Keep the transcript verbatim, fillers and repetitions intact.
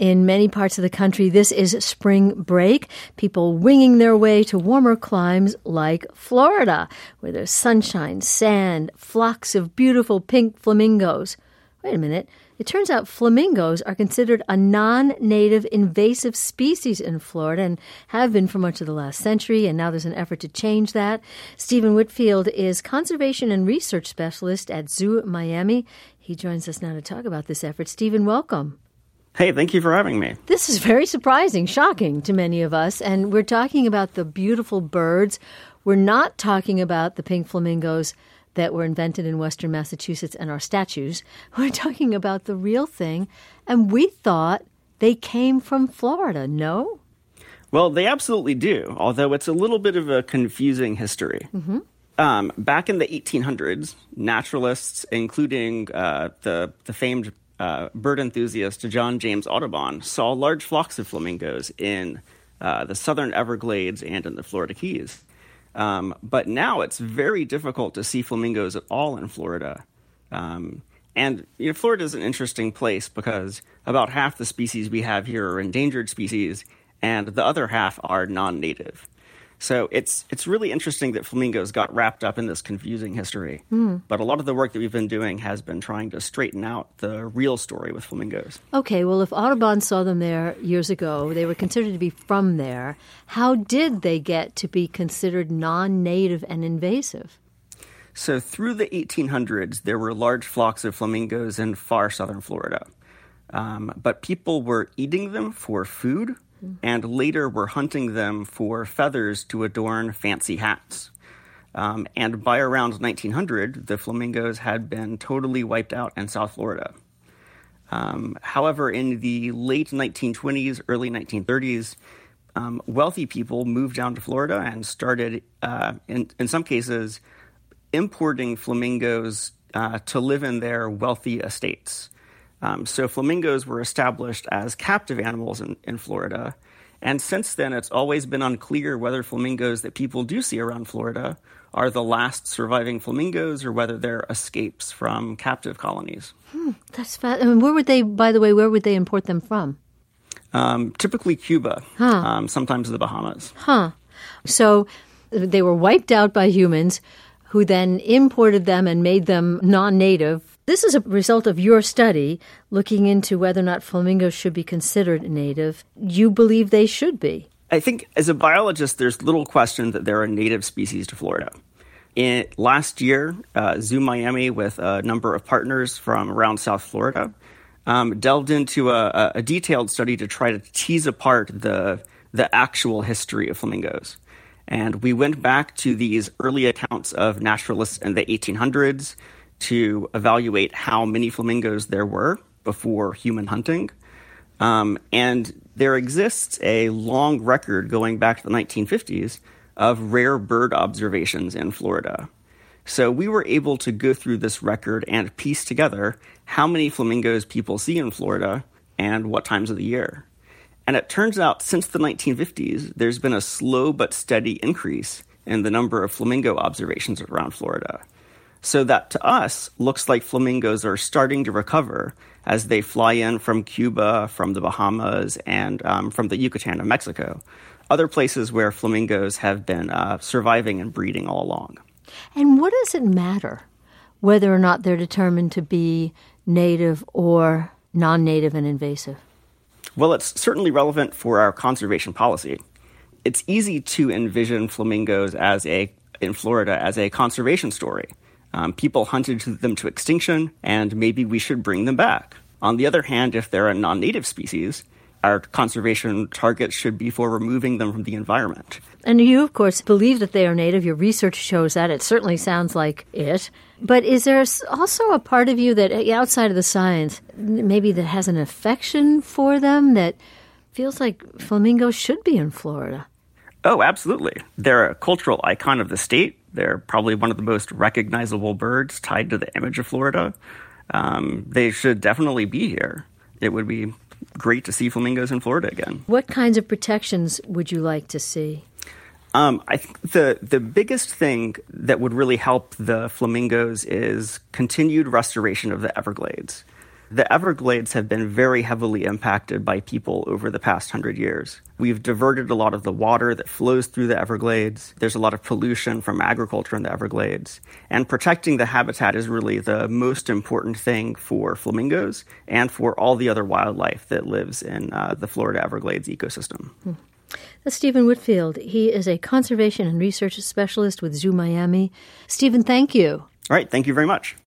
In many parts of the country, this is spring break. People winging their way to warmer climes like Florida, where there's sunshine, sand, flocks of beautiful pink flamingos. Wait a minute. It turns out flamingos are considered a non-native invasive species in Florida and have been for much of the last century, and now there's an effort to change that. Stephen Whitfield is conservation and research specialist at Zoo Miami. He joins us now to talk about this effort. Stephen, welcome. Hey, thank you for having me. This is very surprising, shocking to many of us, and we're talking about the beautiful birds. We're not talking about the pink flamingos that were invented in Western Massachusetts and are statues. We're talking about the real thing, and we thought they came from Florida, no? Well, they absolutely do, although it's a little bit of a confusing history. Mm-hmm. Um, back in the eighteen hundreds, naturalists, including uh, the, the famed uh, bird enthusiast John James Audubon, saw large flocks of flamingos in uh, the southern Everglades and in the Florida Keys. Um, but now it's very difficult to see flamingos at all in Florida. Um, and you know, Florida is an interesting place because about half the species we have here are endangered species, and the other half are non-native. So it's it's really interesting that flamingos got wrapped up in this confusing history. Mm. But a lot of the work that we've been doing has been trying to straighten out the real story with flamingos. Okay, well, if Audubon saw them there years ago, they were considered to be from there. How did they get to be considered non-native and invasive? So through the eighteen hundreds, there were large flocks of flamingos in far southern Florida. Um, but people were eating them for food, and later were hunting them for feathers to adorn fancy hats. Um, and by around nineteen hundred, the flamingos had been totally wiped out in South Florida. Um, however, in the late nineteen twenties, early nineteen thirties, um, wealthy people moved down to Florida and started, uh, in, in some cases, importing flamingos uh, to live in their wealthy estates. Um, so flamingos were established as captive animals in, in Florida. And since then, it's always been unclear whether flamingos that people do see around Florida are the last surviving flamingos or whether they're escapes from captive colonies. Hmm, that's fast. I mean, where would they, by the way, where would they import them from? Um, typically Cuba, huh. um, sometimes the Bahamas. Huh. So they were wiped out by humans who then imported them and made them non-native. This is a result of your study looking into whether or not flamingos should be considered native. You believe they should be. I think as a biologist, there's little question that they're a native species to Florida. In, last year, uh, Zoo Miami, with a number of partners from around South Florida, um, delved into a, a detailed study to try to tease apart the, the actual history of flamingos. And we went back to these early accounts of naturalists in the eighteen hundreds to evaluate how many flamingos there were before human hunting. Um, and there exists a long record going back to the nineteen fifties of rare bird observations in Florida. So we were able to go through this record and piece together how many flamingos people see in Florida and what times of the year. And it turns out since the nineteen fifties, there's been a slow but steady increase in the number of flamingo observations around Florida. So that to us looks like flamingos are starting to recover as they fly in from Cuba, from the Bahamas, and um, from the Yucatan of Mexico, other places where flamingos have been uh, surviving and breeding all along. And what does it matter whether or not they're determined to be native or non-native and invasive? Well, it's certainly relevant for our conservation policy. It's easy to envision flamingos as a in Florida as a conservation story. Um, people hunted them to extinction, and maybe we should bring them back. On the other hand, if they're a non-native species, our conservation targets should be for removing them from the environment. And you, of course, believe that they are native. Your research shows that. It certainly sounds like it. But is there also a part of you that, outside of the science, maybe that has an affection for them, that feels like flamingos should be in Florida? Oh, absolutely. They're a cultural icon of the state. They're probably one of the most recognizable birds tied to the image of Florida. Um, they should definitely be here. It would be great to see flamingos in Florida again. What kinds of protections would you like to see? Um, I think the, the biggest thing that would really help the flamingos is continued restoration of the Everglades. The Everglades have been very heavily impacted by people over the past hundred years. We've diverted a lot of the water that flows through the Everglades. There's a lot of pollution from agriculture in the Everglades. And protecting the habitat is really the most important thing for flamingos and for all the other wildlife that lives in uh, the Florida Everglades ecosystem. Hmm. That's Stephen Whitfield. He is a conservation and research specialist with Zoo Miami. Stephen, thank you. All right. Thank you very much.